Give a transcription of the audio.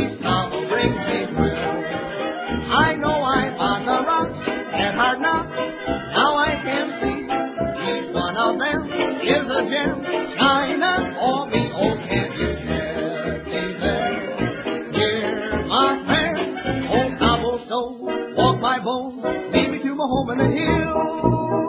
Some brings me thrill. I know I'm on the rocks and hard knocks. Now I can see each one of them is a gem shining for me. Oh, can you get me there? Hear my prayer. Oh, cobblestone, walk my bones, lead me to my home in the hills.